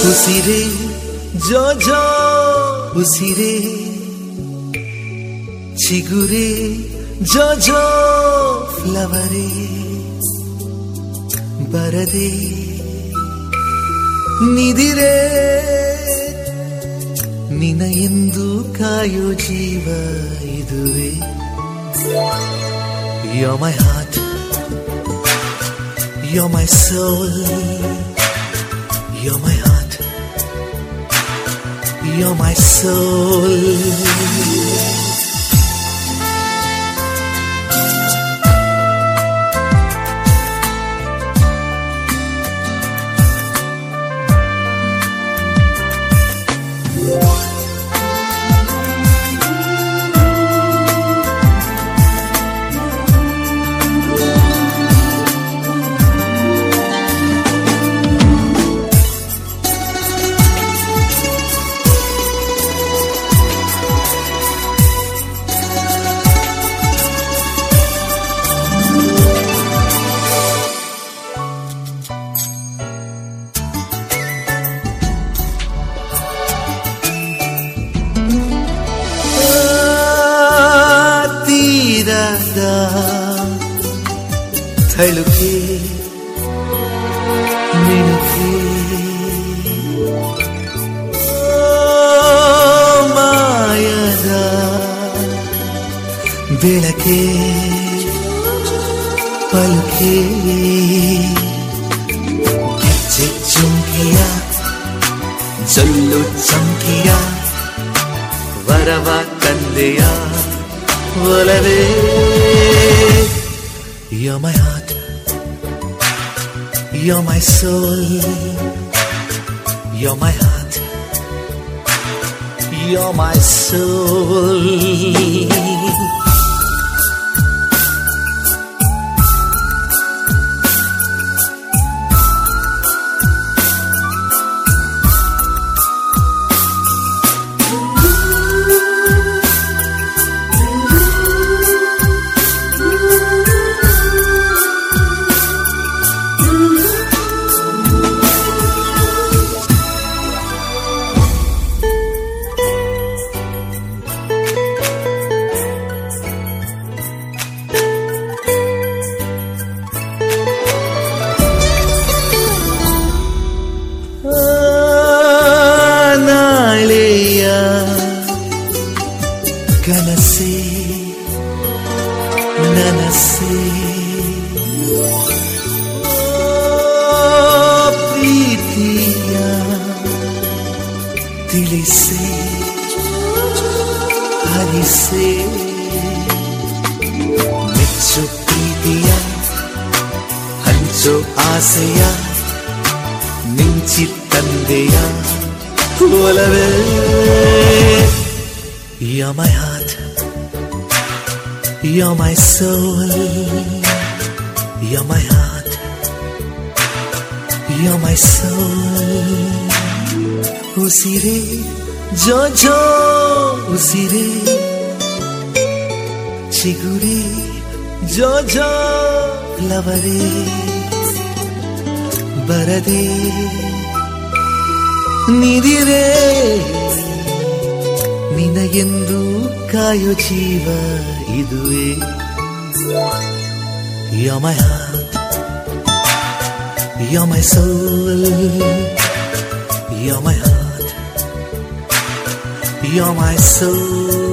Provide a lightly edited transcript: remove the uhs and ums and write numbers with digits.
ಉಸಿರೇ ಜೋ ಜೋ ಉಸಿರೇ ಚಿಗುರೇ ಜೋ ಜೋ ಫ್ಲವರೇ ಬರದೆ ನಿದಿರೇ ನಿನ ಎಂದು ಕಾಯೋ ಜೀವ ಇದುವೆ. You're my heart, you're my soul, you're my heart, you're my soul. ಥಳುಕೆ ಮಿಣುಕೆ ಮಾಯದ ಬೆಳಕೆ ಪಲುಕೆ ಗೆಜ್ಜೆ ಚುಂಕಿಯ ಜಲ್ಲು ಚಂಕಿಯ ವರವ ತಂದೆಯ ಒಲವೇ. You're my heart, you're my soul, you're my heart, you're my soul. ಕನಸೆ ನನಸೆ ಪ್ರೀತಿಯ ತಿಳಿಸೆ ಹರಿಸೆ ಮೆಚ್ಚು ಪ್ರೀತಿಯ ಹಂಚು ಆಸೆಯ ಮಿಂಚಿ ತಂದೆಯ ಒಲವೇ. You're my heart, you're my soul, you're my heart, you're my soul. ಉಸಿರೇ ಜೋ ಜೋ ಉಸಿರೇ ಚಿಗುರೇ ಜೋ ಜೋ ಫ್ಲವರೇ ಬರದೆ ನಿದಿರೇ ನಿನ ಎಂದು ಕಾಯೋ ಜೀವ ಇದುವೆ. You're my heart, you're my soul, you're my heart, you're my soul.